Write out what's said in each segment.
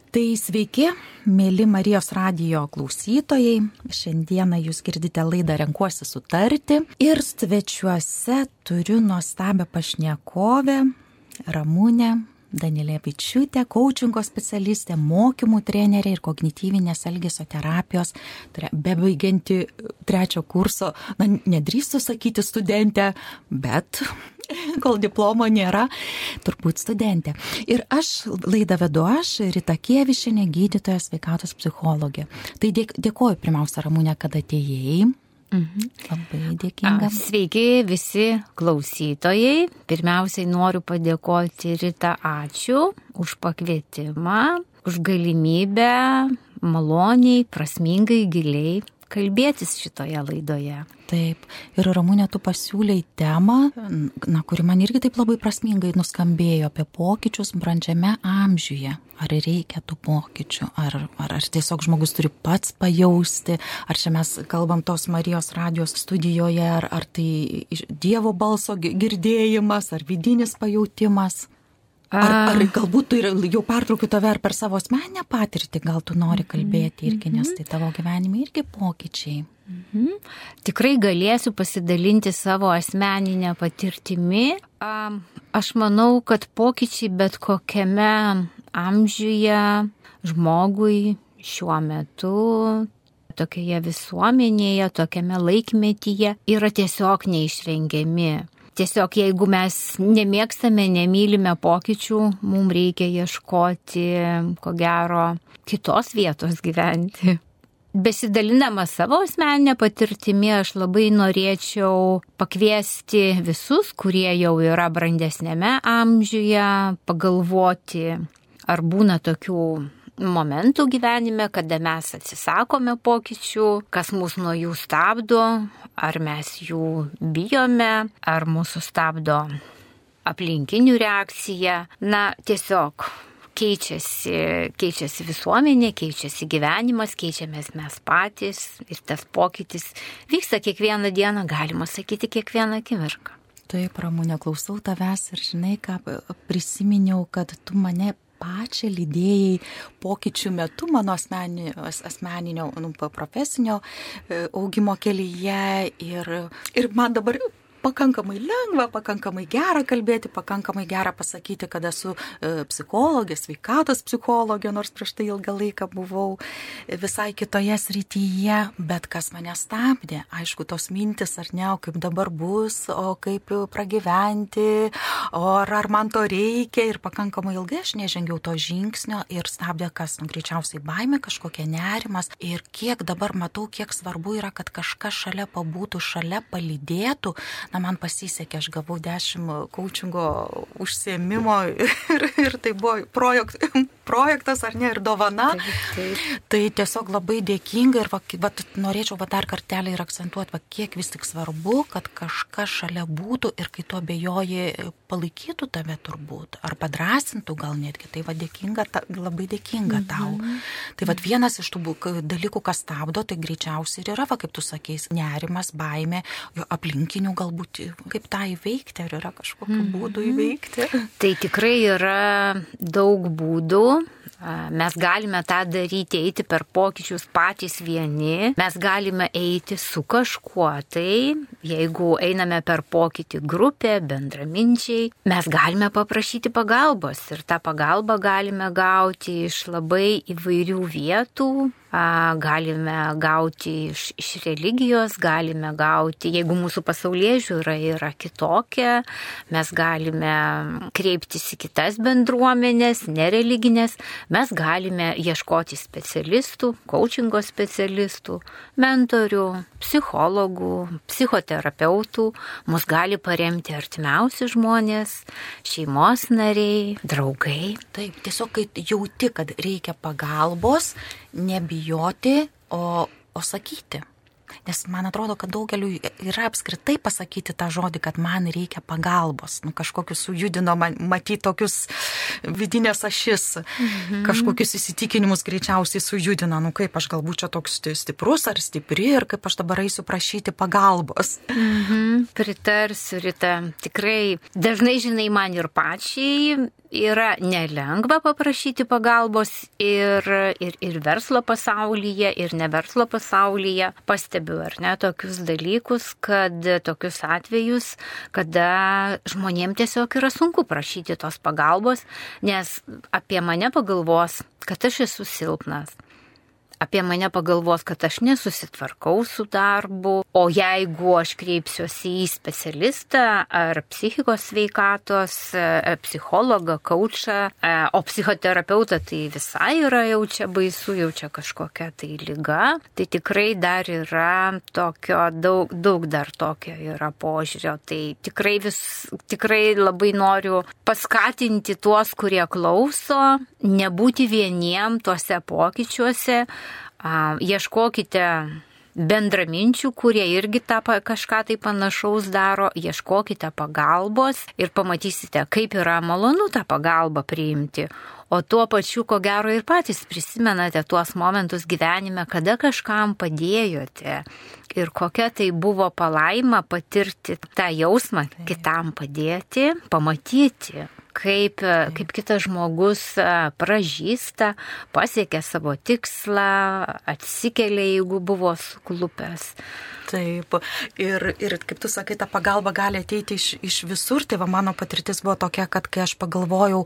Tai sveiki, mėly Marijos radijo klausytojai. Šiandieną jūs girdite laidą Renkuosi sutarti. Ir svečiuose turiu nuostabią pašnekovę Ramunę Danilevičiūtę, koučingo specialistė, mokymų trenerė ir kognityvinės elgesio terapijos, bebaigianti 3 kurso, nedrįstu sakyti studentė, bet kol diplomo nėra, turbūt studentė. Ir laidą vedu aš, Rita Kievišienė, gydytoja, sveikatos psichologė. Tai dėkoju pirmiausia, Ramunė, kad atėjai. Labai dėkinga. Sveiki visi klausytojai. Pirmiausiai noriu padėkoti Rita, ačiū už pakvietimą, už galimybę maloniai, prasmingai, giliai kalbėtis šitoje laidoje. Taip. Ir Ramunė, tu pasiūlei temą, kuri man irgi taip labai prasmingai nuskambėjo, apie pokyčius brandžiame amžiuje. Ar reikia tų pokyčių, ar tiesiog žmogus turi pats pajausti, ar čia mes kalbam tos Marijos radijos studijoje, ar tai Dievo balso girdėjimas, ar vidinis pajautimas. Ar galbūt tu jau pertraukiu tave ar per savo asmeninę patirtį, gal tu nori kalbėti irgi, nes tai tavo gyvenime irgi pokyčiai. Tikrai galėsiu pasidalinti savo asmeninę patirtimi. Aš manau, kad pokyčiai bet kokiame amžiuje žmogui šiuo metu, tokioje visuomenėje, tokiame laikmetyje yra tiesiog neišvengiami. Tiesiog jeigu mes nemėgstame, nemylime pokyčių, mums reikia ieškoti, ko gero, kitos vietos gyventi. Besidalindama savo asmeninę patirtimį, aš labai norėčiau pakviesti visus, kurie jau yra brandesnėme amžiuje, pagalvoti, ar būna tokių momentų gyvenime, kada mes atsisakome pokyčių, kas mus nuo jų stabdo, ar mes jų bijome, ar mūsų stabdo aplinkinių reakcija. Tiesiog keičiasi visuomenė, keičiasi gyvenimas, keičiamės mes patys ir tas pokytis vyksta kiekvieną dieną, galima sakyti, kiekvieną akimirką. Taip, Ramunė, klausau tavęs ir žinai, ką prisiminiau, kad tu mane pačią lydėjai pokyčių metu mano asmeninio profesinio augimo kelyje ir man dabar pakankamai lengva, pakankamai gera kalbėti, pakankamai gera pasakyti, kad esu psichologė, sveikatos psichologė, nors prieš tai ilgą laiką buvau visai kitoje srityje, bet kas mane stabdė, aišku, tos mintis, ar ne, o kaip dabar bus, o kaip pragyventi, ar man to reikia, ir pakankamai ilgai aš nežengiau to žingsnio ir stabdė kas, greičiausiai baimė, kažkokia nerimas, ir kiek dabar matau, kiek svarbu yra, kad kažkas šalia pabūtų, šalia palydėtų. Man pasisekė, aš gavau 10 koučingo užsiėmimo ir tai buvo projektas, ar ne, ir dovana. Taip. Tai tiesiog labai dėkinga ir norėčiau dar kartelį ir akcentuoti, kiek vis tik svarbu, kad kažkas šalia būtų ir kai tu abejoji, palaikytų tave turbūt, ar padrasintų gal netgi. Tai labai dėkinga tau. Tai vienas iš tų dalykų, kas stabdo, tai greičiausiai ir yra, kaip tu sakei, nerimas, baimė, aplinkinių galbūt, kaip tą įveikti, ar yra kažkokiu būdu įveikti? Tai tikrai yra daug būdų. Mes galime tą daryti, eiti per pokyčius patys vieni, mes galime eiti su kažkuo, tai jeigu einame per pokytį grupę, bendraminčiai, mes galime paprašyti pagalbos ir tą pagalbą galime gauti iš labai įvairių vietų. Galime gauti iš religijos, galime gauti, jeigu mūsų pasaulėžiūra yra kitokia, mes galime kreiptis į kitas bendruomenės, nereliginės, mes galime ieškoti specialistų, koučingo specialistų, mentorių, psichologų, psichoterapeutų, mus gali paremti artimiausi žmonės, šeimos nariai, draugai. Taip, tiesiog kai jauti, kad reikia pagalbos, nebijoti, o sakyti. Nes man atrodo, kad daugeliu yra apskritai pasakyti tą žodį, kad man reikia pagalbos. Kažkokius sujudino, matyti tokius vidinės ašis, kažkokius įsitikinimus greičiausiai sujudina. Kaip aš galbūt čia toks stiprus ar stipri ir kaip aš dabar eisiu prašyti pagalbos. Pritarsiu, Rita. Tikrai dažnai, žinai, man ir pačiai yra nelengva paprašyti pagalbos ir verslo pasaulyje, ir ne verslo pasaulyje. Pastebiu, ar ne, tokius dalykus, tokius atvejus, kada žmonėms tiesiog yra sunku prašyti tos pagalbos, nes apie mane pagalvos, kad aš esu silpnas. Apie mane pagalvos, kad aš nesusitvarkau su darbu, o jeigu aš kreipsiuosi į specialistą ar psichikos sveikatos, psichologą, kaučą, o psichoterapeutą tai visai yra jau čia baisu, jau čia kažkokia tai liga, tai tikrai dar yra tokio, daug dar tokio yra požiūrio. Tai tikrai labai noriu paskatinti tuos, kurie klauso, nebūti vieniem tuose pokyčiuose. Ieškokite bendraminčių, kurie irgi kažką tai panašaus daro, ieškokite pagalbos ir pamatysite, kaip yra malonu tą pagalbą priimti. O tuo pačiu, ko gero, ir patys prisimenate tuos momentus gyvenime, kada kažkam padėjote ir kokia tai buvo palaima patirti tą jausmą, kitam padėti, pamatyti, kaip kitas žmogus pražįsta, pasiekia savo tikslą, atsikelia, jeigu buvo suklupęs. Taip, ir kaip tu sakai, ta pagalba gali ateiti iš visur. Tai mano patirtis buvo tokia, kad kai aš pagalvojau,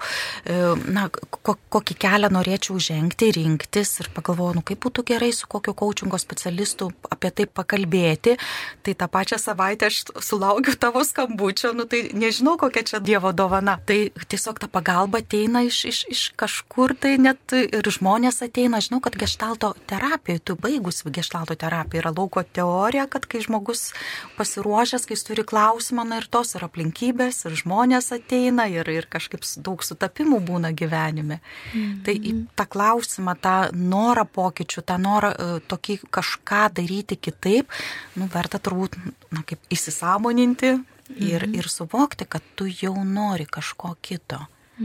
kokį kelią norėčiau žengti, rinktis ir pagalvojau, kaip būtų gerai su kokiu coachingo specialistu apie tai pakalbėti, tai tą pačią savaitę aš sulaukiu tavo skambučio, tai nežinau, kokia čia Dievo dovana. Tai tiesiog ta pagalba ateina iš kažkur, tai net ir žmonės ateina. Žinau, kad geštalto terapija, tu baigus geštalto terapiją, yra lauko teorija, kad kai žmogus pasiruošęs, kai jis turi klausimą, ir tos ir aplinkybės, ir žmonės ateina, ir kažkaip daug sutapimų būna gyvenime. Tai į tą klausimą, tą norą pokyčių, tą norą tokį kažką daryti kitaip, verta turbūt kaip įsisąmoninti ir suvokti, kad tu jau nori kažko kito.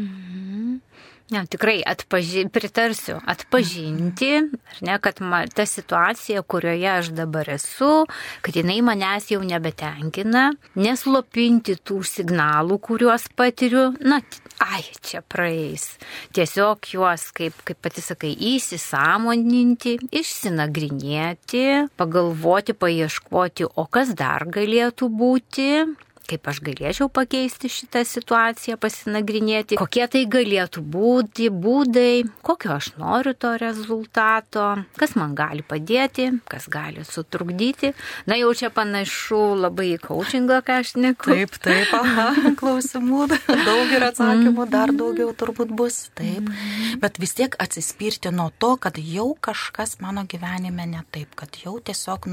Ne, tikrai pritarsiu, atpažinti, ar ne, kad ta situacija, kurioje aš dabar esu, kad jinai manęs jau nebetenkina, neslopinti tų signalų, kuriuos patiriu, čia praeis. Tiesiog juos, kaip pati sakai, įsisąmoninti, išsinagrinėti, pagalvoti, paieškoti, o kas dar galėtų būti, kaip aš galėčiau pakeisti šitą situaciją, pasinagrinėti, kokie tai galėtų būti būdai, kokio aš noriu to rezultato, kas man gali padėti, kas gali sutrukdyti. Jau čia panašu labai į coachingą, ką aš neku. Taip, klausimų, daug ir atsakymų, dar daugiau turbūt bus. Taip, bet vis tiek atsispirti nuo to, kad jau kažkas mano gyvenime ne taip, kad jau tiesiog,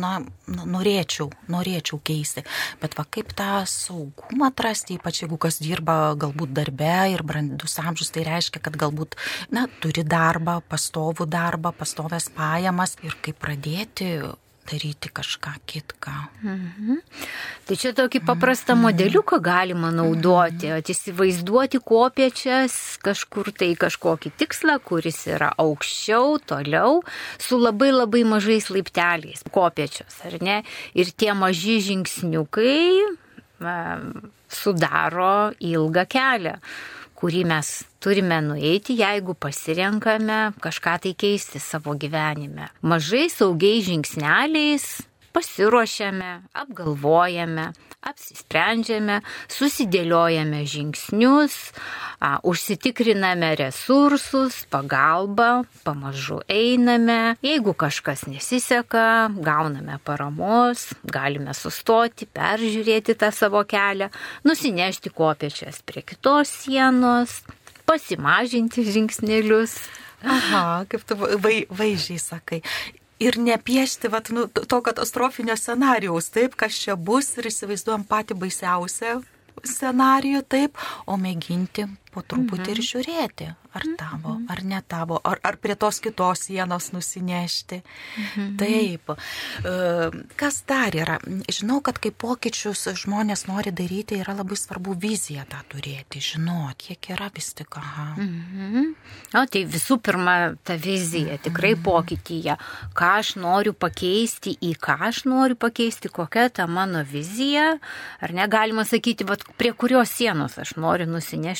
norėčiau keisti. Bet kaip tą saugumą atrasti, ypač jeigu kas dirba galbūt darbe ir brandus amžius, tai reiškia, kad galbūt turi darbą, pastovų darbą, pastovės pajamas ir kaip pradėti daryti kažką kitką. Tai čia tokį paprastą modeliuką galima naudoti, įsivaizduoti kopėčias kažkur tai kažkokį tikslą, kuris yra aukščiau, toliau, su labai labai mažais laipteliais kopėčios, ar ne? Ir tie maži žingsniukai sudaro ilgą kelią, kurį mes turime nueiti, jeigu pasirenkame kažką tai keisti savo gyvenime. Mažai saugiais žingsneliais pasiruošiame, apgalvojame, apsisprendžiame, susidėliojame žingsnius, užsitikriname resursus, pagalbą, pamažu einame. Jeigu kažkas nesiseka, gauname paramos, galime sustoti, peržiūrėti tą savo kelią, nusinešti kopėčias prie kitos sienos, pasimažinti žingsnelius. Kaip tu vaizdžiai sakai. Ir nepiešti to katastrofinio scenarijaus, taip, kas čia bus, ir įsivaizduojam patį baisiausią scenarijų, taip, o mėginti po truputį ir žiūrėti, ar tavo, ar ne tavo, ar prie tos kitos sienos nusinešti. Taip. Kas dar yra? Žinau, kad kai pokyčius žmonės nori daryti, yra labai svarbu viziją tą turėti, žinoti, kiek yra vis tik. Tai visų pirma, ta vizija, tikrai pokytyje, ką aš noriu pakeisti, į ką aš noriu pakeisti, kokia ta mano vizija, ar negalima sakyti, prie kurios sienos aš noriu nusinešti savo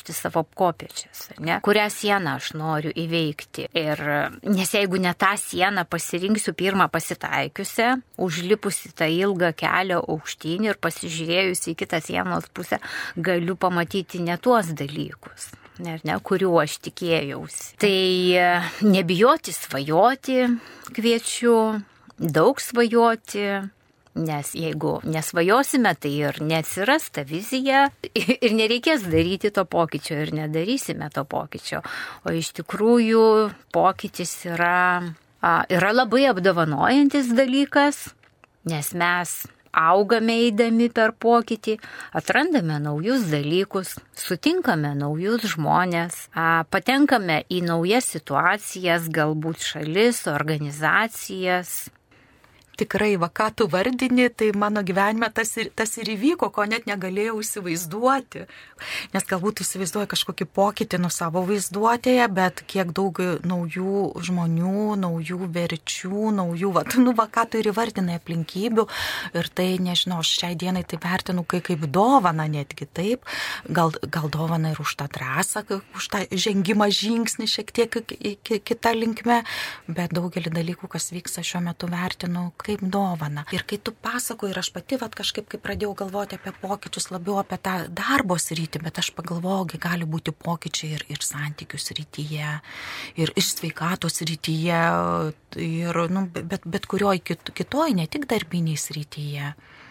kopėčias, ne? Kurią sieną aš noriu įveikti. Ir nes jeigu ne tą sieną pasirinksiu pirmą pasitaikiusią, užlipusi tą ilgą kelią aukštyn ir pasižiūrėjusi į kitą sienos pusę, galiu pamatyti ne tuos dalykus, ne, kuriuo aš tikėjausi. Tai nebijoti svajoti kviečiu, daug svajoti. Nes jeigu nesvajosime, tai ir neatsiras ta vizija ir nereikės daryti to pokyčio ir nedarysime to pokyčio. O iš tikrųjų pokytis yra labai apdovanojantis dalykas, nes mes augame eidami per pokytį, atrandame naujus dalykus, sutinkame naujus žmonės, patenkame į naujas situacijas, galbūt šalis, organizacijas. Tikrai, ką tu vardini, tai mano gyvenime tas ir įvyko, ko net negalėjau įsivaizduoti. Nes galbūt įsivaizduoju kažkokį pokytį nuo savo vaizduotėje, bet kiek daug naujų žmonių, naujų verčių, ką tu ir įvardinai aplinkybių. Ir tai, nežinau, aš šiai dienai tai vertinu kaip dovana netgi taip. Gal dovana ir už tą drąsą, už tą žengimą žingsnį šiek tiek kitą linkme, bet daugelį dalykų, kas vyksta šiuo metu, vertinu kaip dovana. Ir kai tu pasakoji, ir aš pati kažkaip kai pradėjau galvoti apie pokyčius, labiau apie tą darbo sritį, bet aš pagalvojau, gali būti pokyčiai ir santykių srityje, ir sveikatos srityje, ir, bet kurioj kitoj, ne tik darbiniai srityje.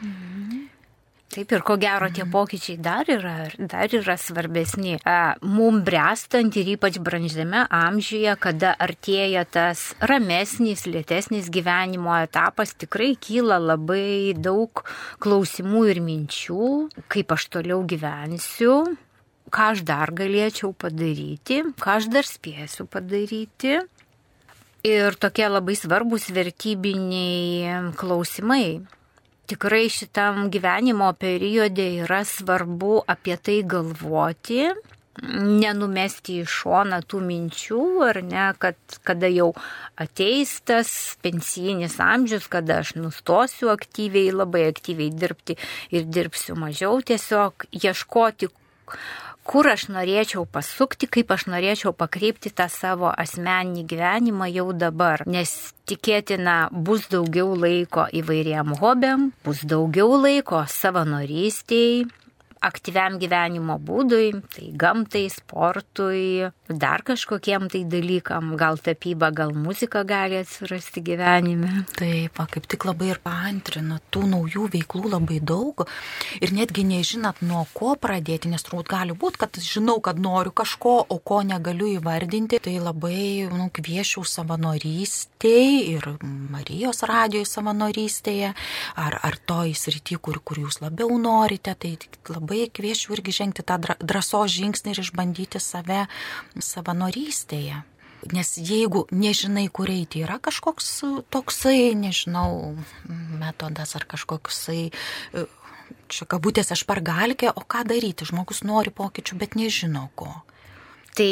Taip, ir ko gero tie pokyčiai dar yra svarbesni. Mums brestant ir ypač brandžiame amžiuje, kada artėja tas ramesnis, lėtesnis gyvenimo etapas, tikrai kyla labai daug klausimų ir minčių, kaip aš toliau gyvensiu, ką aš dar galėčiau padaryti, ką aš dar spėsiu padaryti. Ir tokie labai svarbus vertybiniai klausimai. Tikrai šitam gyvenimo periode yra svarbu apie tai galvoti, nenumesti į šoną tų minčių, ar ne, kad kada jau ateis tas pensijinis amžius, kada aš nustosiu labai aktyviai dirbti ir dirbsiu mažiau, tiesiog ieškoti, kur aš norėčiau pasukti, kaip aš norėčiau pakreipti tą savo asmeninį gyvenimą jau dabar. Nes tikėtina bus daugiau laiko įvairiem hobiam, bus daugiau laiko savanorystei, aktyviam gyvenimo būdui, tai gamtai, sportui, dar kažkokiem tai dalykam, gal tapyba, gal muzika gali atsirasti gyvenime. Taip, kaip tik labai ir paantrina, tų naujų veiklų labai daug ir netgi nežinot nuo ko pradėti, nes turbūt gali būti, kad žinau, kad noriu kažko, o ko negaliu įvardinti, tai labai kviečiau savanorystėj ir Marijos radijoje savanorystėje, ar toj srity, kur jūs labiau norite, tai labai kviečiu irgi žengti tą drąsos žingsnį ir išbandyti save savanorystėje. Nes jeigu nežinai, kur eiti, yra kažkoks toksai, nežinau, metodas ar kažkoksai, čia kabutėse špargalkė, o ką daryti? Žmogus nori pokyčių, bet nežino ko. Tai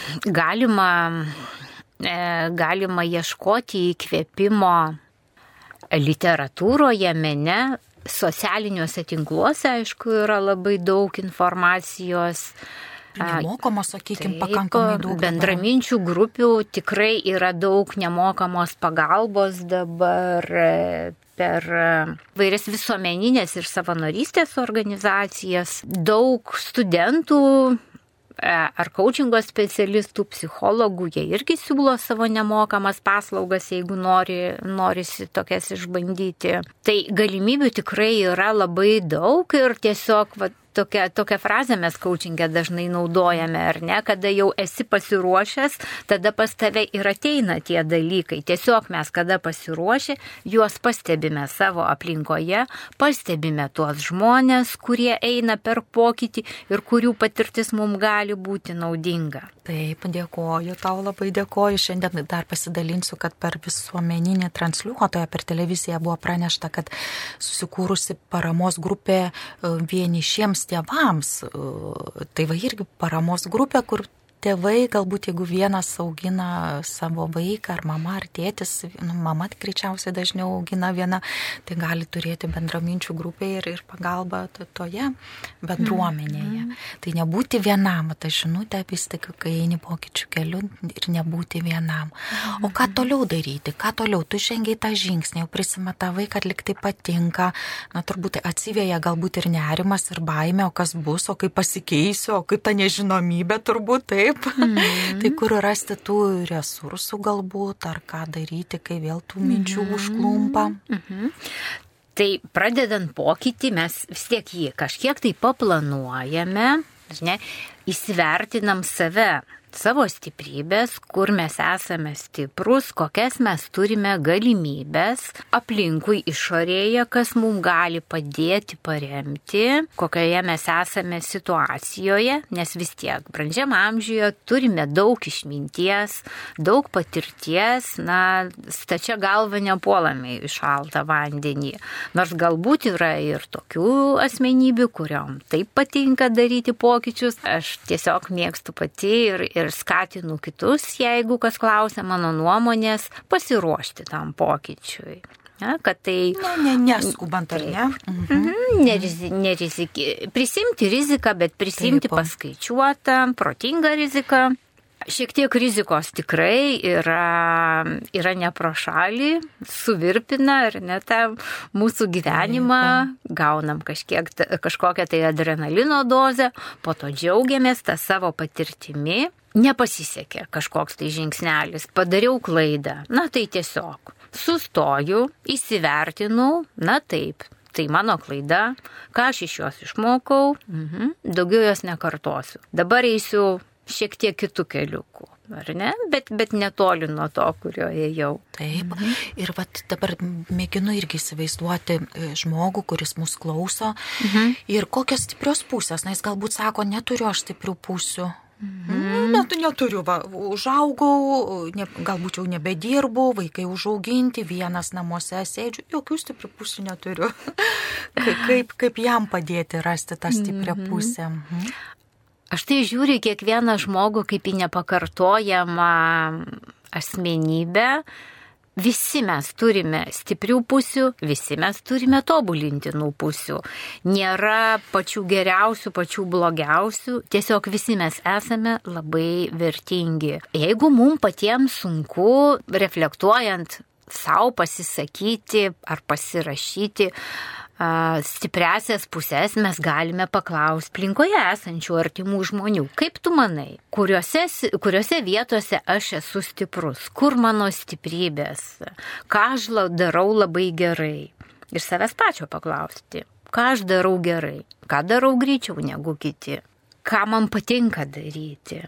galima ieškoti įkvėpimo literatūroje, mene, socialiniuose tinkluose, aišku, yra labai daug informacijos. Nemokamos, sakykime, pakankamai daug. Bendraminčių grupių tikrai yra daug nemokamos pagalbos dabar per vairias visuomeninės ir savanorystės organizacijas. Daug studentų ar coachingo specialistų, psichologų, jie irgi siūlo savo nemokamas paslaugas, jeigu norisi tokias išbandyti. Tai galimybių tikrai yra labai daug ir tiesiog tokią frazę mes coachingė dažnai naudojame, ar ne, kada jau esi pasiruošęs, tada pas tave ir ateina tie dalykai. Tiesiog mes, kada pasiruošę, juos pastebime savo aplinkoje, pastebime tuos žmonės, kurie eina per pokytį ir kurių patirtis mums gali būti naudinga. Taip, dėkoju, tau labai dėkoju. Šiandien dar pasidalinsiu, kad per visuomeninį transliuotoją, per televiziją buvo pranešta, kad susikūrusi paramos grupė vienišiems tėvams. Tai va irgi paramos grupė, kur tėvai, galbūt jeigu vienas augina savo vaiką, ar mama, ar tėtis, mama greičiausiai dažniau augina viena, tai gali turėti bendraminčių grupę ir pagalbą toje bendruomenėje. Tai nebūti vienam, ta žinutė vis tik, kai eini pokyčių keliu ir nebūti vienam. O ką toliau daryti, ką toliau? Tu žengiai tą žingsnį, jau prisimatavai, kad lyg tai patinka, turbūt atsivėja galbūt ir nerimas, ir baimė, o kas bus, o kaip pasikeisiu, o kaip ta nežinomybė turbūt, taip. Tai kur rasti tų resursų galbūt, ar ką daryti, kai vėl tų minčių užklumpa. Tai pradedant pokytį, mes vis tiek jį kažkiek tai paplanuojame, įsivertinam savo stiprybės, kur mes esame stiprus, kokias mes turime galimybės aplinkui išorėje, kas mums gali padėti, paremti, kokioje mes esame situacijoje, nes vis tiek brandžiam amžiuje turime daug išminties, daug patirties, stačia galva nepuolame į šaltą vandenį. Nors galbūt yra ir tokių asmenybių, kuriom taip patinka daryti pokyčius, aš tiesiog mėgstu pati ir skatinu kitus, jeigu kas klausia mano nuomonės, pasiruošti tam pokyčiui. Kad tai... Neskubant, ar ne? Prisimti riziką, bet prisimti paskaičiuotą, protingą riziką. Šiek tiek rizikos tikrai yra ne pro šalį, suvirpina ir net tą mūsų gyvenimą, gaunam kažkokią tai adrenalino dozę, po to džiaugiamės tą savo patirtimi. Nepasisekė kažkoks tai žingsnelis, padariau klaidą, tai tiesiog sustoju, įsivertinu, taip, tai mano klaida, ką aš iš jos išmokau, daugiau jos nekartosiu. Dabar eisiu šiek tiek kitų keliukų, ar ne? Bet netoli nuo to, kurio ėjau. Taip. Ir dabar mėginu irgi įsivaizduoti žmogų, kuris mus klauso. Ir kokios stiprios pusės, jis galbūt sako, neturiu aš stiprių pusių. Neturiu, užaugau, galbūt jau nebedirbu, vaikai užauginti, vienas namuose sėdžiu, jokių stiprių pusių neturiu. Kaip jam padėti rasti tą stiprią pusę? Aš tai žiūriu kiekvieną žmogų kaip į nepakartojamą asmenybę. Visi mes turime stiprių pusių, visi mes turime tobulintinų pusių. Nėra pačių geriausių, pačių blogiausių, tiesiog visi mes esame labai vertingi. Jeigu mums patiems sunku, reflektuojant, savo pasisakyti ar pasirašyti stipriasias pusės, mes galime paklausti aplinkoje esančių artimų žmonių. Kaip tu manai, kuriuose vietose aš esu stiprus, kur mano stiprybės, ką aš darau labai gerai. Ir savęs pačio paklausti, ką aš darau gerai, ką darau greičiau negu kiti, ką man patinka daryti.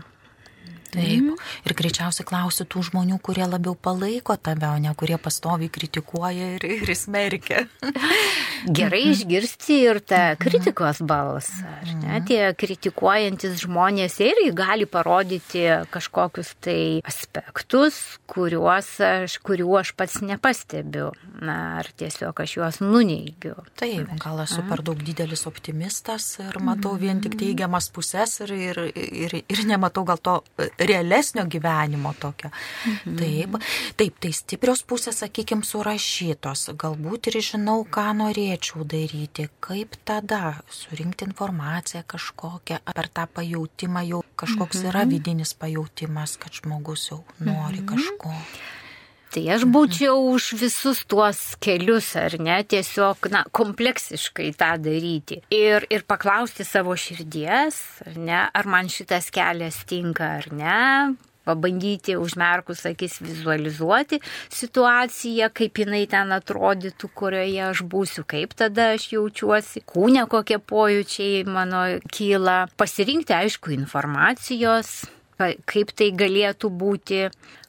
Taip. Ir greičiausiai klausiu tų žmonių, kurie labiau palaiko tave, o ne kurie pastoviai kritikuoja ir smerkia. Gerai išgirsti ir tą kritikos balsą. Tie kritikuojantis žmonės irgi gali parodyti kažkokius tai aspektus, kurių aš pats nepastebiu. Ar tiesiog aš juos nuneigiu. Taip, gal esu per daug didelis optimistas ir matau vien tik teigiamas pusės ir nematau gal to realesnio gyvenimo tokio. Taip, tai stiprios pusės, sakykime, surašytos. Galbūt ir žinau, ką norėčiau daryti. Kaip tada surinkti informaciją kažkokią per tą pajautimą, jau kažkoks yra vidinis pajautimas, kad žmogus jau nori kažko. Tai aš būčiau už visus tuos kelius, ar ne, tiesiog, kompleksiškai tą daryti. Ir paklausti savo širdies, ar ne, ar man šitas kelias tinka, ar ne. Pabandyti užmerkus akis vizualizuoti situaciją, kaip jinai ten atrodytų, kurioje aš būsiu, kaip tada aš jaučiuosi, kūne kokie pojūčiai mano kyla. Pasirinkti, aišku, informacijos, kaip tai galėtų būti,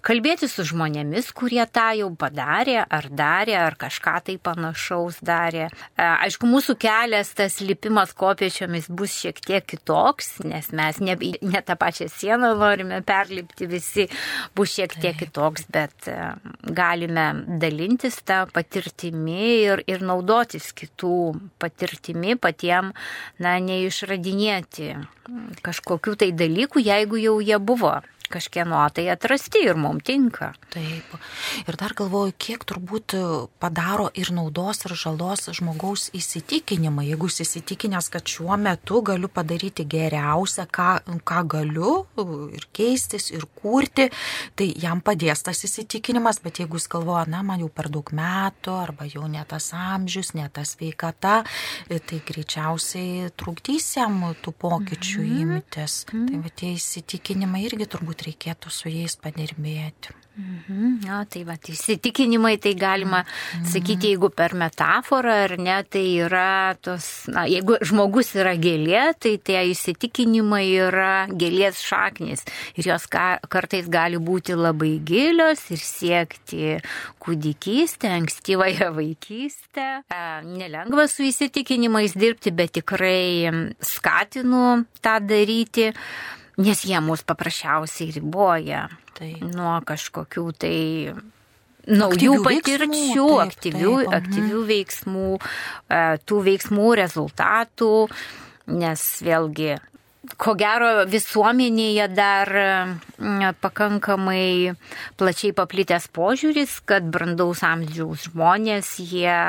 kalbėti su žmonėmis, kurie tą jau padarė, ar kažką tai panašaus darė. Aišku, mūsų kelias, tas lipimas kopėčiomis bus šiek tiek kitoks, nes mes ne tą pačią sieną norime perlipti, visi bus šiek tiek kitoks, bet galime dalintis tą patirtimi ir naudotis kitų patirtimi, patiem, neišradinėti kažkokių tai dalykų, jeigu jau jie buvo kažkieno tai atrasti ir mums tinka. Taip. Ir dar galvoju, kiek turbūt padaro ir naudos, ir žalos žmogaus įsitikinimai. Jeigu jis įsitikinęs, kad šiuo metu galiu padaryti geriausią, ką galiu, ir keistis, ir kurti, tai jam padės tas įsitikinimas, bet jeigu jis galvoja, man jau per daug metų, arba jau ne tas amžius, ne tas sveikata, tai greičiausiai trukdys jam tų pokyčių imtis. Tai va, tie įsitikinimai irgi turbūt reikėtų su jais padirbėti. Tai va, įsitikinimai, tai galima sakyti, jeigu per metaforą ar ne, tai yra tos, jeigu žmogus yra gėlė, tai tie įsitikinimai yra gėlės šaknis ir jos kartais gali būti labai gilios ir siekti kūdikystę, ankstyvąją vaikystę. Nelengva su įsitikinimais dirbti, bet tikrai skatinu tą daryti, nes jie mus paprasčiausiai riboja nuo kažkokių tai naujų patirčių, aktyvių veiksmų, tų veiksmų rezultatų, nes vėlgi, ko gero visuomenėje dar pakankamai plačiai paplitęs požiūris, kad brandaus amžiaus žmonės, jie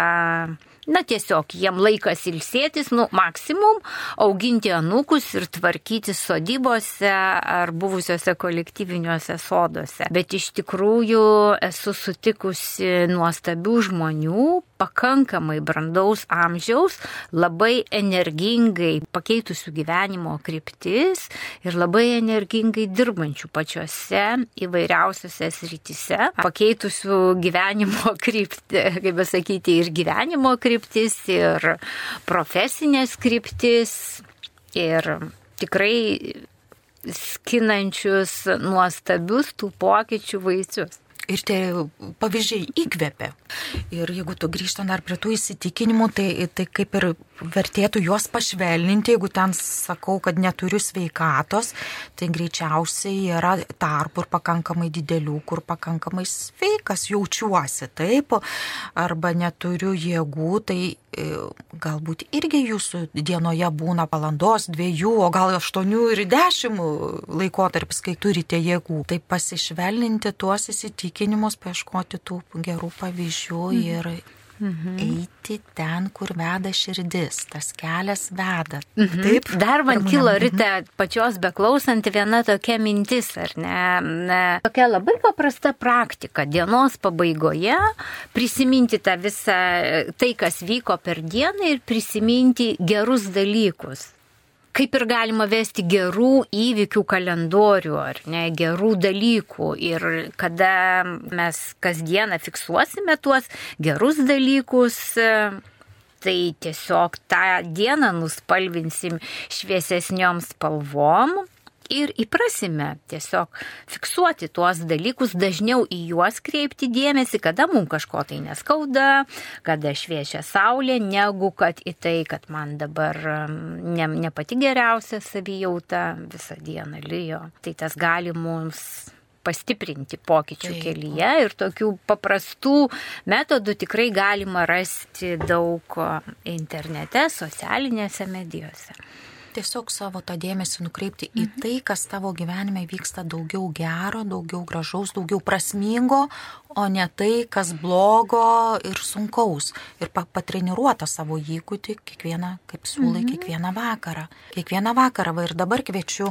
tiesiog jiem laikas ilsėtis, maksimum auginti anūkus ir tvarkyti sodybose ar buvusiuose kolektyviniuose soduose. Bet iš tikrųjų esu sutikusi nuostabių žmonių, pakankamai brandaus amžiaus, labai energingai pakeitusių gyvenimo kryptis ir labai energingai dirbančių pačiose įvairiausiose srityse, pakeitusių gyvenimo kryptis, kaip pasakyti, ir gyvenimo kryptis, ir profesinės kryptis, ir tikrai skinančius nuostabius tų pokyčių vaisius. Ir tie pavyzdžiai įkvepia. Ir jeigu tu grįžtant dar prie tų įsitikinimų, tai kaip ir vertėtų juos pašvelninti, jeigu ten sakau, kad neturiu sveikatos, tai greičiausiai yra tarpų ir pakankamai didelių, kur pakankamai sveikas jaučiuosi, taip, arba neturiu jėgų, tai galbūt irgi jūsų dienoje būna valandos, 2, o gal 8 ir 10 laikotarpis, kai turite jėgų. Tai pasišvelninti tuos įsitikinimus, paieškoti tų gerų pavyzdžių ir eiti ten, kur veda širdis. Tas kelias veda. Taip? Dar man kilo, Rita, pačios beklausant viena tokia mintis, ar ne? Tokia labai paprasta praktika. Dienos pabaigoje prisiminti tą visą tai, kas vyko per dieną ir prisiminti gerus dalykus. Kaip ir galima vesti gerų įvykių kalendorių, ar ne, gerų dalykų. Ir kada mes kasdieną fiksuosime tuos gerus dalykus, tai tiesiog tą dieną nuspalvinsim šviesesniom spalvom ir įprasime tiesiog fiksuoti tuos dalykus, dažniau į juos kreipti dėmesį, kada mums kažko tai neskauda, kada šviečia saulė, negu kad į tai, kad man dabar ne pati geriausia savijauta visą dieną lijo. Tai tas gali mums pastiprinti pokyčių kelyje ir tokių paprastų metodų tikrai galima rasti daug internete, socialinėse medijose. Tiesiog savo tą dėmesį nukreipti į tai, kas tavo gyvenime vyksta daugiau gero, daugiau gražaus, daugiau prasmingo, o ne tai, kas blogo ir sunkaus. Ir patreniruota savo įgūdį kiekvieną, kaip siūlai, kiekvieną vakarą. Kiekvieną vakarą, ir dabar kviečiu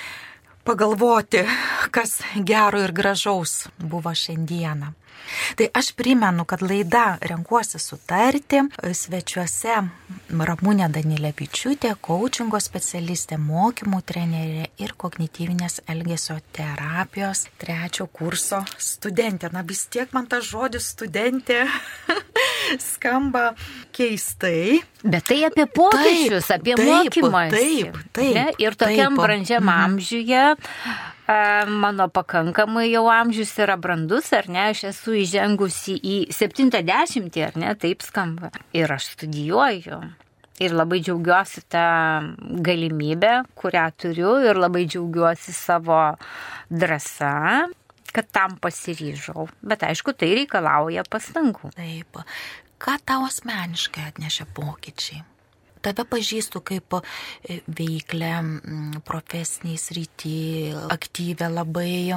pagalvoti, kas gero ir gražaus buvo šiandieną. Tai aš primenu, kad laida Renkuosi sutarti, svečiuose Ramunė Danilevičiūtė, koučingo specialistė, mokymų trenerė ir kognityvinės elgesio terapijos 3 kurso studentė. Vis tiek man tas žodis studentė skamba keistai. Bet tai apie pokyčius, apie mokymąsi. Taip. Ir tokiam brandžiam amžiuje Mano pakankamai jau amžius yra brandus, ar ne, aš esu įžengusi į 70, ar ne, taip skamba. Ir aš studijuoju. Ir labai džiaugiuosi tą galimybę, kurią turiu, ir labai džiaugiuosi savo drąsa, kad tam pasiryžau. Bet aišku, tai reikalauja pastangų. Taip. Ką tau asmeniškai atnešė pokyčiai? Tave pažįstu kaip veiklę profesiniai srity, aktyvę labai.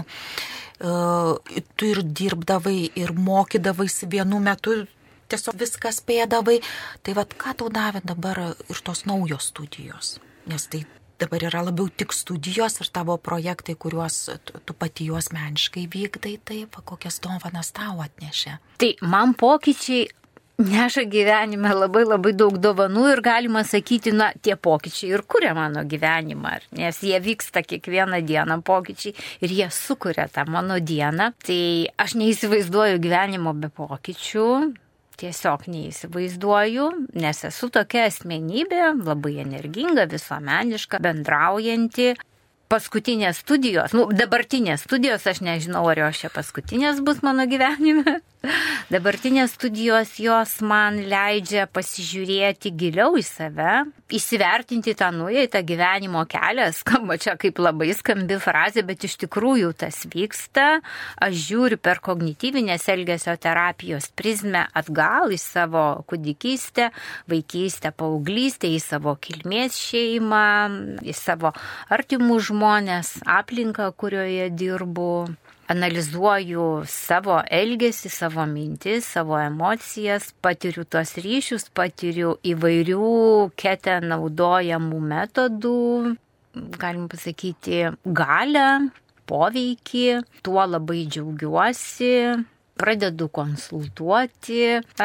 Tu ir dirbdavai, ir mokydavaisi vienu metu, tiesiog viskas spėdavai. Tai vat ką tau davė dabar ir tos naujos studijos? Nes tai dabar yra labiau tik studijos ir tavo projektai, kuriuos tu pati juos asmeniškai vykdai, taip, kokias dovanas tau atnešė? Tai man pokyčiai neša gyvenime labai daug dovanų ir galima sakyti, na, tie pokyčiai ir kuria mano gyvenimą, nes jie vyksta kiekvieną dieną pokyčiai ir jie sukuria tą mano dieną. Tai aš neįsivaizduoju gyvenimo be pokyčių, tiesiog neįsivaizduoju, nes esu tokia asmenybė, labai energinga, visuomeniška, bendraujanti. Paskutinės studijos, dabartinės studijos, aš nežinau, ar jos čia paskutinės bus mano gyvenime. Dabartinės studijos jos man leidžia pasižiūrėti giliau į save, įsivertinti tą nueitą gyvenimo kelią, skamba čia kaip labai skambi frazė, bet iš tikrųjų tas vyksta. Aš žiūriu per kognityvinės elgesio terapijos prizmę atgal į savo kūdikystę, vaikystę, paauglystę, į savo kilmės šeimą, į savo artimus žmonės, aplinką, kurioje dirbu. Analizuoju savo elgesį, savo mintis, savo emocijas, patiriu tos ryšius, patiriu įvairių kete naudojamų metodų, galim pasakyti, galią, poveikį, tuo labai džiaugiuosi, pradedu konsultuoti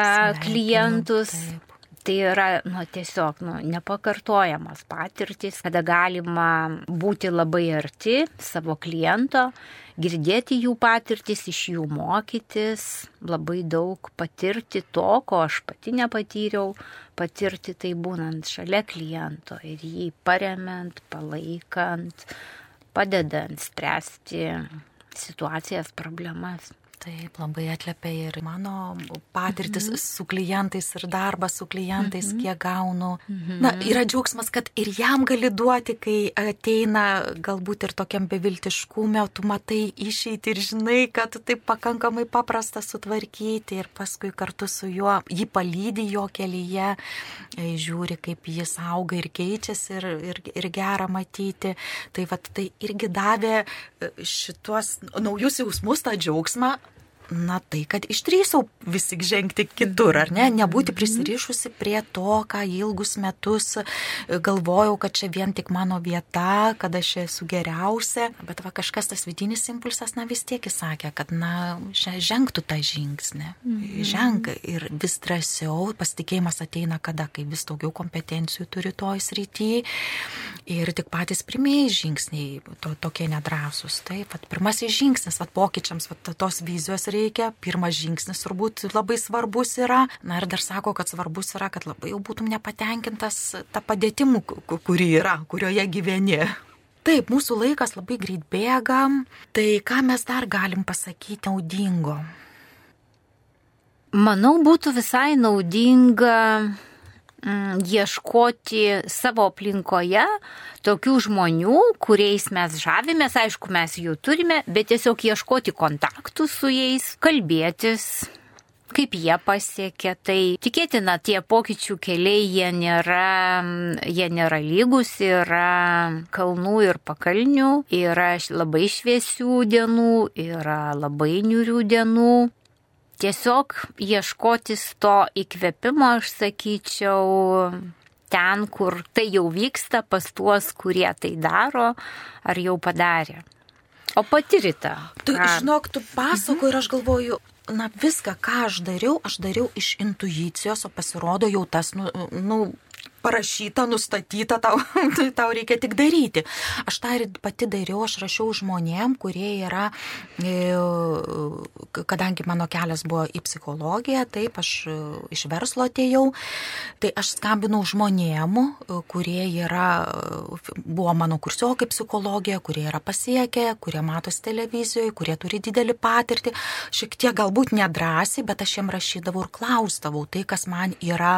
klientus. Taip. Tai yra tiesiog nepakartojamas patirtis, kada galima būti labai arti savo kliento, girdėti jų patirtis, iš jų mokytis, labai daug patirti to, ko aš pati nepatyriau, patirti tai būnant šalia kliento ir jį paremiant, palaikant, padedant spręsti situacijas, problemas. Taip, labai atliepia ir mano patirtis su klientais ir darbas su klientais, kiek gaunu. Na, yra džiaugsmas, kad ir jam gali duoti, kai ateina galbūt ir tokiam beviltiškume, tu matai išeiti ir žinai, kad taip pakankamai paprasta sutvarkyti ir paskui kartu su juo, jį palydi jo kelyje, žiūri, kaip jis auga ir keičiasi ir gera matyti. Tai vat tai irgi davė šituos naujus jausmus, tą džiaugsmą. Na tai, kad išdrįsau vis tik žengti kitur, ar ne? Nebūti prisirišusi prie to, ką ilgus metus galvojau, kad čia vien tik mano vieta, kad aš esu geriausia. Bet va kažkas tas vidinis impulsas, vis tiek įsakė, kad žengtų tą žingsnį. Ženk ir vis drąsiau, pasitikėjimas ateina kada, kai vis daugiau kompetencijų turi toj srity. Ir tik patys pirmieji žingsniai tokie nedrąsūs. Taip, pirmasis žingsnis, pokyčiams, tos vizijos reikia. Pirmas žingsnis turbūt labai svarbus yra. Na ir dar sako, kad svarbus yra, kad labai jau būtum nepatenkintas tą padėtimų, kuri yra, kurioje gyveni. Taip, mūsų laikas labai greit bėga. Tai ką mes dar galim pasakyti naudingo? Manau, būtų visai naudinga ieškoti savo aplinkoje tokių žmonių, kuriais mes žavimės, aišku, mes jų turime, bet tiesiog ieškoti kontaktų su jais, kalbėtis, kaip jie pasiekė. Tai tikėtina, tie pokyčių keliai, jie nėra lygus, yra kalnų ir pakalnių, yra labai šviesių dienų, yra labai niūrių dienų. Tiesiog ieškotis to įkvėpimo, aš sakyčiau, ten, kur tai jau vyksta, pas tuos, kurie tai daro ar jau padarė. O patiri tą. Tu, žinok, tu pasakoji ir aš galvoju, viską, ką aš dariau iš intuicijos, o pasirodo jau tas, parašyta, nustatyta, tau reikia tik daryti. Aš tą ir pati dariau, aš rašiau žmonėm, kurie yra, kadangi mano kelias buvo į psichologiją, taip, aš iš verslo atėjau, tai aš skambinau žmonėm, kurie buvo mano kursiokai psichologija, kurie yra pasiekę, kurie matosi televizijoje, kurie turi didelį patirtį, šiek tiek galbūt nedrąsiai, bet aš jiem rašydavau ir klausdavau, tai kas man yra,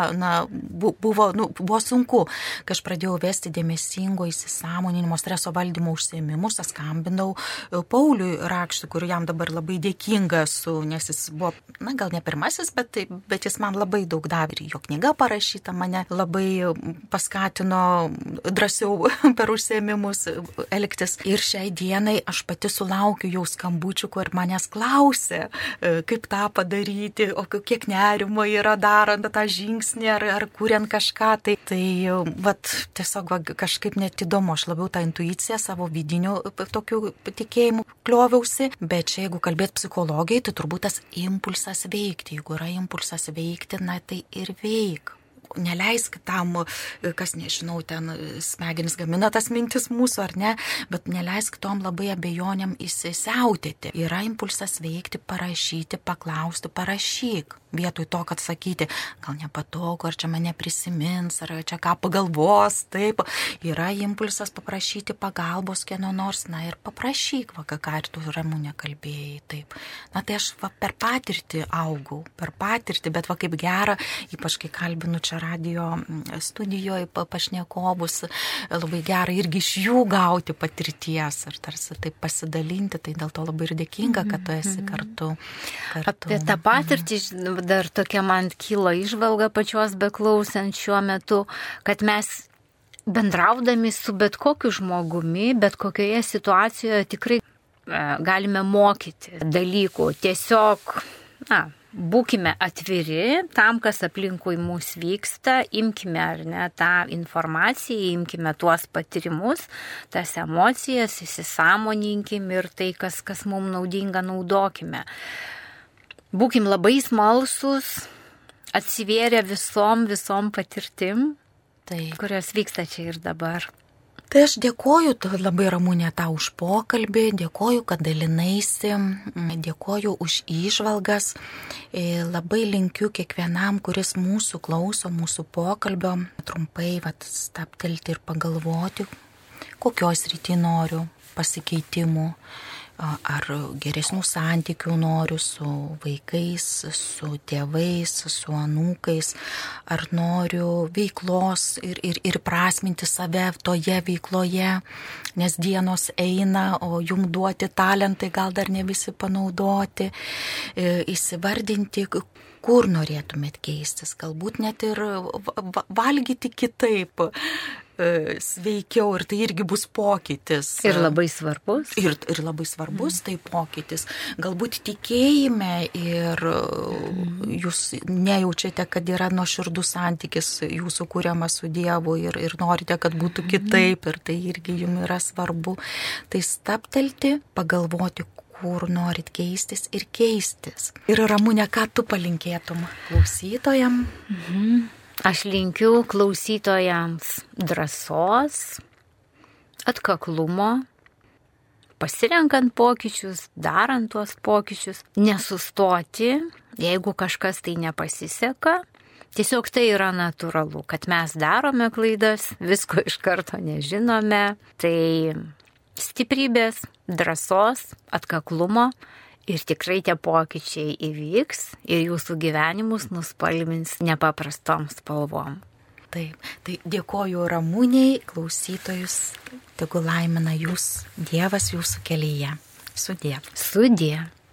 buvo sunku, kai aš pradėjau vesti dėmesingo įsisąmoninimo streso valdymo užsiėmimus, aš skambinau Pauliui Rakštui, kur jam dabar labai dėkinga esu, nes jis buvo, gal ne pirmasis, bet jis man labai daug davė ir jo knyga parašyta mane labai paskatino drąsiau per užsiėmimus elgtis. Ir šiai dienai aš pati sulaukiu jau skambučių, kur manęs klausė, kaip tą padaryti, o kiek nerimo yra darant tą žingsnį ar kuriant kažką. Tai tiesiog kažkaip net įdomu, aš labiau tą intuiciją savo vidinių tokių tikėjimų klioviausi, bet čia jeigu kalbėt psichologijai, tai turbūt tas impulsas veikti, jeigu yra impulsas veikti, tai ir veik. Neleisk tam, kas nežinau, ten smegenis gamina tas mintis mūsų ar ne, bet neleisk tom labai abejonėm įsisiautėti. Yra impulsas veikti, parašyti, paklausti, parašyk. Vietoj to, kad sakyti, gal nepatogu, ar čia mane prisimins, ar čia ką pagalvos, taip. Yra impulsas paprašyti pagalbos kieno nors, ir paprašyk, ką ir tu Ramunė kalbėjai, taip. Tai aš per patirtį augau, bet kaip gera, ypač kai kalbinu čia radio studijoje pašnekovus, labai gera irgi iš jų gauti patirties ir tarsi taip pasidalinti, tai dėl to labai ir dėkinga, kad tu esi kartu. Apie tą patirtį dar tokia man kyla įžvalga pačios beklausant šiuo metu, kad mes bendraudami su bet kokiu žmogumi, bet kokioje situacijoje tikrai galime mokyti dalykų. Tiesiog, būkime atviri tam, kas aplinkui mūsų vyksta, imkime ar ne tą informaciją, imkime tuos patyrimus, tas emocijas, įsisąmoninkim ir tai, kas mums naudinga, naudokime. Būkim labai smalsus, atsivėrę visom patirtim, kurios vyksta čia ir dabar. Tai aš dėkoju labai Ramunė tau už pokalbį, dėkoju, kad dalinaisi, dėkoju už įžvalgas. Labai linkiu kiekvienam, kuris mūsų klauso, mūsų pokalbio, trumpai stabtelti ir pagalvoti, kokios rytį noriu pasikeitimų. Ar geresnių santykių noriu su vaikais, su tėvais, su anūkais, ar noriu veiklos ir prasminti save toje veikloje, nes dienos eina, o jum duoti talentai gal dar ne visi panaudoti, įsivardinti, kur norėtumėt keistis, galbūt net ir valgyti kitaip, sveikiau, ir tai irgi bus pokytis. Ir labai svarbus. Ir labai svarbus tai pokytis. Galbūt tikėjime ir jūs nejaučiate, kad yra nuoširdus santykis jūsų kuriamas su Dievu ir norite, kad būtų kitaip, ir tai irgi jums yra svarbu. Tai stabtelti, pagalvoti, kur norit keistis ir keistis. Ir Ramunė, ką tu palinkėtum klausytojam? Aš linkiu klausytojams drąsos, atkaklumo, pasirenkant pokyčius, darant tuos pokyčius, nesustoti, jeigu kažkas tai nepasiseka. Tiesiog tai yra natūralu, kad mes darome klaidas, visko iš karto nežinome. Tai stiprybės, drąsos, atkaklumo. Ir tikrai tie pokyčiai įvyks ir jūsų gyvenimus nuspalvins nepaprastom spalvom. Taip, tai dėkoju Ramunei, klausytojus, tegu laimina jūs Dievas jūsų kelyje. Sudie. Sudie.